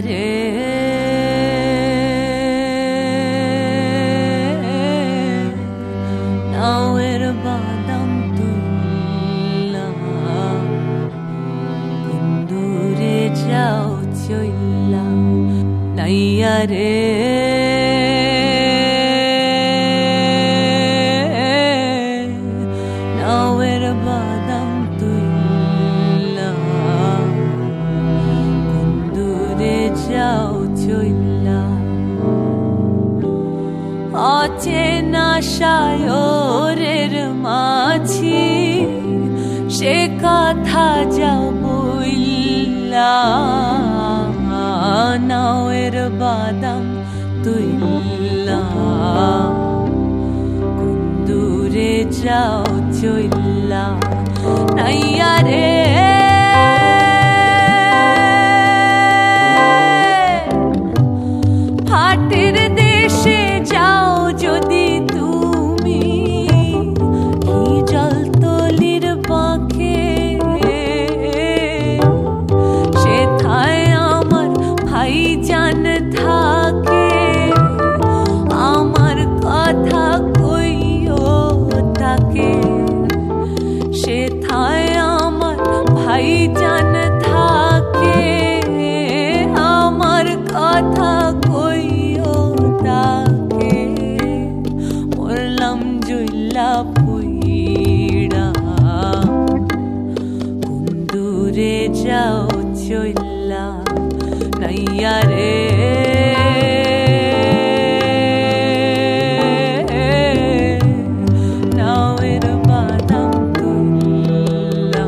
রে নাওয়ের বাদাম তুল্লা বন্ধুরে যাও চইল্লা নাইয়া রে নাওয়ের বাদাম তুল্লা বন্ধুরে যাও চইল্লা অচেনা সায়রের মাঝি সে কথা যাও বইল্লা নাওয়ের বাদাম তুইল্লা দূরে যাও চইল্লা নাইয়া রে হাটের দেশে যাও যদি তুমি জলতলির পাখে সেথায় আমার ভাইজান থাকে আমার কথা কইও তাকে সেথায় আমার ভাইজান থাকে আমার কথা কইও তাকে মরলাম জইল্লা পুইড়া কোন দূরে যাও চইল্লা নাইয়া রে নাওয়ের বাদাম তুল্লা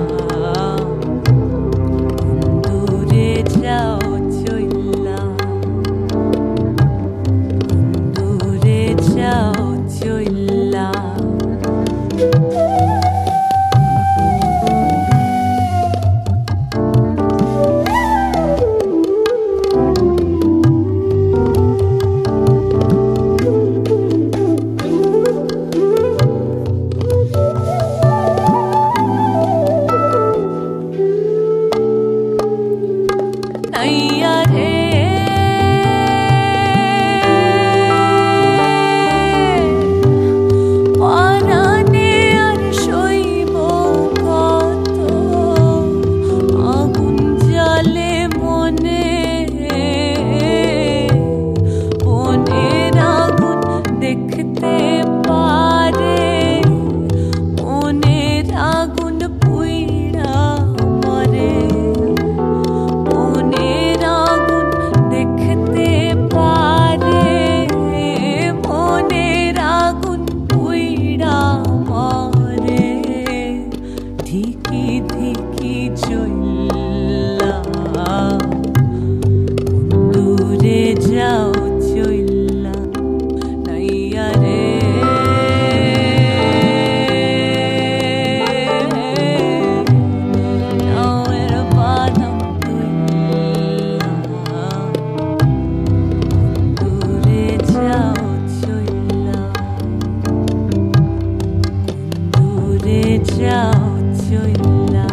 দূরে যাও চইল্লা দূরে যাও চইল্লা নাইয়া রে পরাণে আর সইব কত আগুন জ্বালে মনে মনের আগুন দেখতে পারে মনের আগুন পুইড়া মরে মনের আগুন দেখতে পারে মনের আগুন পুইড়া মরে ধিকি ধিকি চইল্লা দূরে যাও চইল্লা নাইয়া রে নাওয়ের বাদাম তুইল্লা দূরে যাও চইল্লা দূরে যাও চইল্লা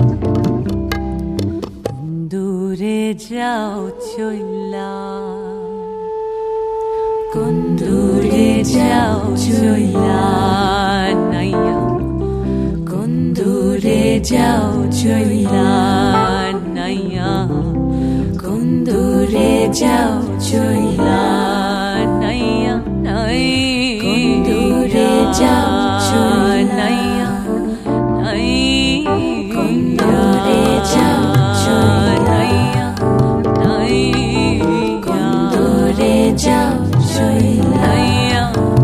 দূরে যাও চইল্লা কোন দূরে যাও চইল্লা নাইয়া কোন দূরে যাও চইল্লা নাইয়া কোন দূরে যাও চইল্লা নাইয়া নাই কোন দূরে যাও নাইয়া নাই কোন দূরে যাও নাইয়া নাই কোন দূরে যাও নাইয়া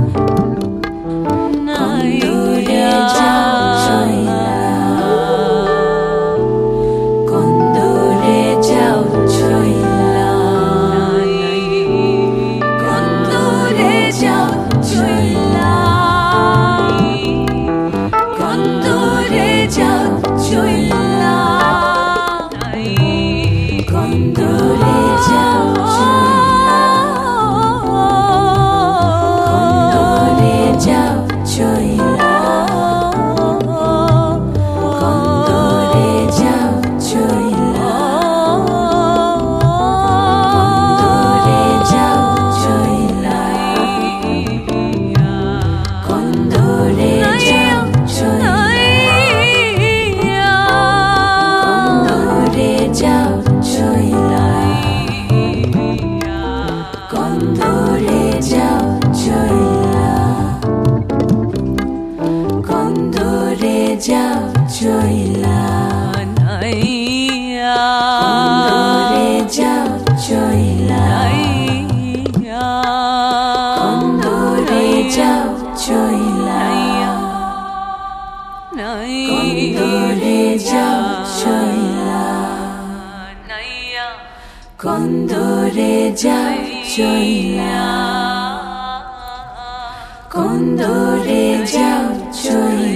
নাই দূরে যাও কোন দূরে যাও চইল্লা কোন দূরে যাও চইল্লা চইলা কোন দূরে যাও চইলা কোন দূরে যাও চইলা